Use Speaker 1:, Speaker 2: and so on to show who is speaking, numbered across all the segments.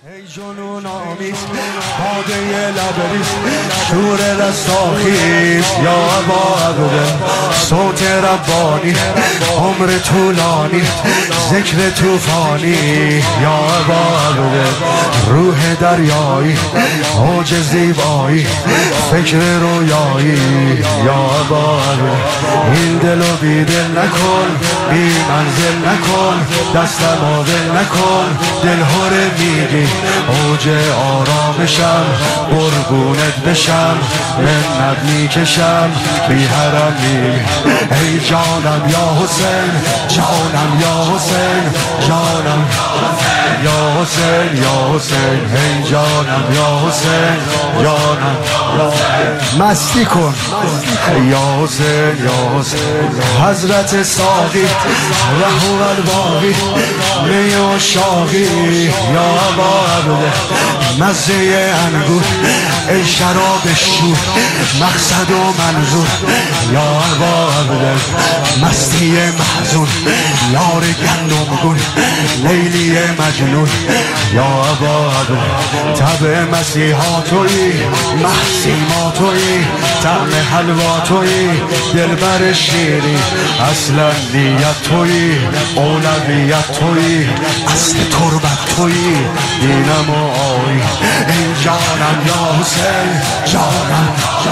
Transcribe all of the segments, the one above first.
Speaker 1: ای جنون آمیز باده لبریز شور رستاخیز یا ابا عبده صوت ربانی عمر طولانی ذکر توفانی یا ابا عبده روح دریایی اوج زیبایی فکر رویایی یا ابا عبده این دلو بی دل نکن بی منزل نکن دستمو ول نکن دلهوره میگی اوج آرامشم قربونت بشم منت میکشم بی حرمی ای جانم یا حسین جانم یا حسین جانم یا حسین یا حسین ای جانم یا حسین جانم مستی کن یا حسین یا حسین حضرت ساقی رهو الباقی می و شاقی یا ابا عبده مزه انگور ای شراب شور مقصد و منظور یا ابا عبده مستی محزون یار گندم گون لیلی مجنون یا ابا عبده طبع مسیحا تویی محسیما تویی طعم حلوا تویی دلبر شیری اصلا نیت تویی اولویت تویی اصل تربت تویی دینم و آی ای جانم یا حسین جانم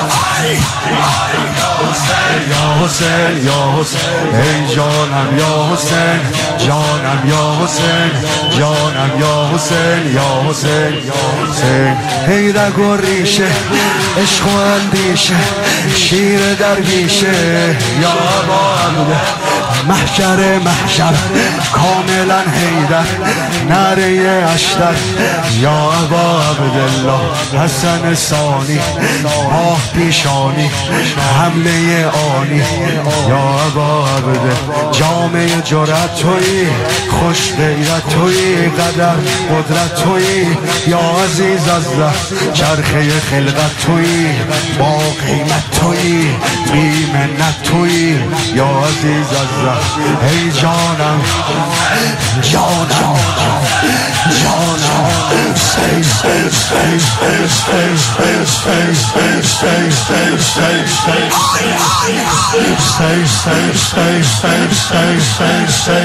Speaker 1: یا حسین یا حسین ای جانم یا حسین جانم یا حسین جانم یا حسین یا حسین یا حسین ای رگ و ریشه عشق و اندیشه شیر درویشه یا ابا عبده محشر محشر کاملا حیدر نره اشتر یا ابا عبدالله حسن ثانی ماه پیشانی حمله آنی یا ابا عبده جامعه جرأت تویی خوش غیرت تویی قدر قدرت تویی یا عزیز از ده چرخه خلقت تویی با قیمت تویی بی منت تویی یا عزیز از ده ای جانم جانم جانم stay stay stay stay stay stay stay stay stay stay stay stay stay stay stay stay stay stay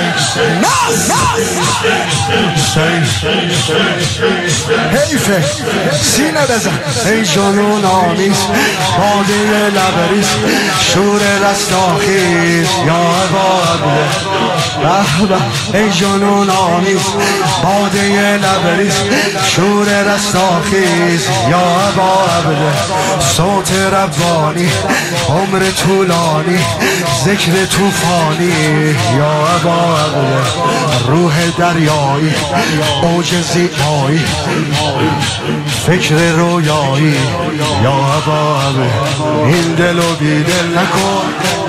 Speaker 1: stay حیفه سینه بزن ای جنون آمیز باده لبریز شور رستاخیز یا ابا عبده به به ای جنون آمیز باده لبریز شور رستاخیز یا ابا عبده صوت ربانی عمر طولانی ذکر توفانی یا ابا عبده روح دریایی اوج زیبایی فکر رویایی یا ابا عبده این دلو بی دل نکن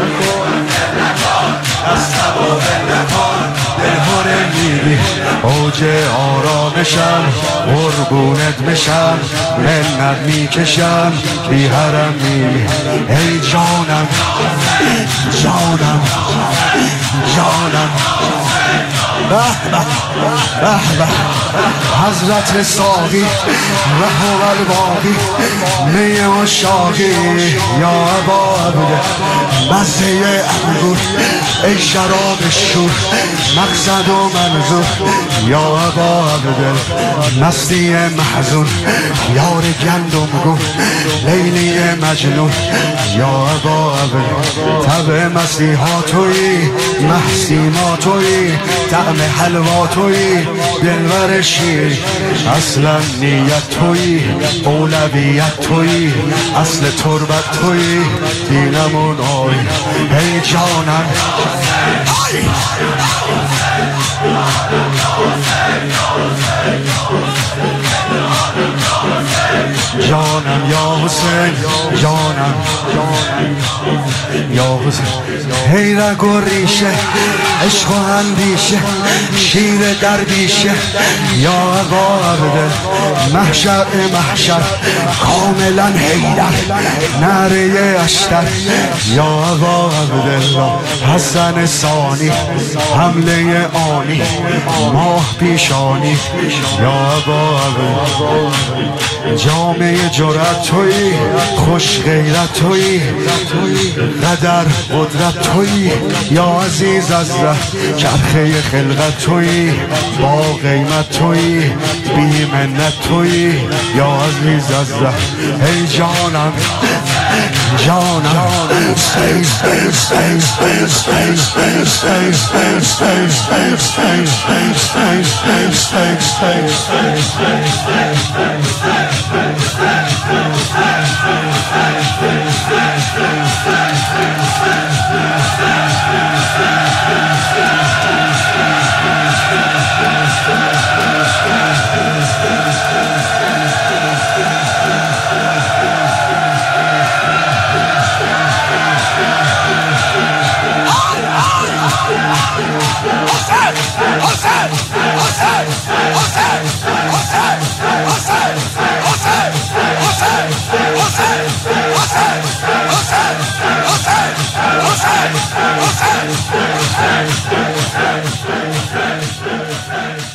Speaker 1: دستمو ول نکن دلهوره میری اوج آرامشم قربونت بشم منت میکشم بی حرمی ای جانم جانم جانم به به به به حضرت ساقی رهو الباقی می و شاقی یا ابا عبده مزه انگور ای شراب شور مقصد و منظور یا ابا عبده مستی محزون یار گندم گون لیلی مجنون یا ابا عبده طبع مسیحا تویی محسیما تویی طعم حلوا تویی دلبر شیر اصلا نیت تویی اولویت تویی اصل تربت تویی دینمون آی ای جانم جانم یا حسین جانم یا حسین ای رگ و ریشه عشق و اندیشه شیر درویشه یا آقا عبدالله محشر کاملا حیدر نعره اشتر یا آقا عبدالله حسن ثانی حمله آنی ماه پیشانی یا آقا عبدالله جامعه جرأت تویی خوش غیرت تویی قدر قدرت تویی یا عزیز از ره چرخه خلقت تویی با قیمت تویی بی منت تویی یا عزیز از ره ای جانم Hussein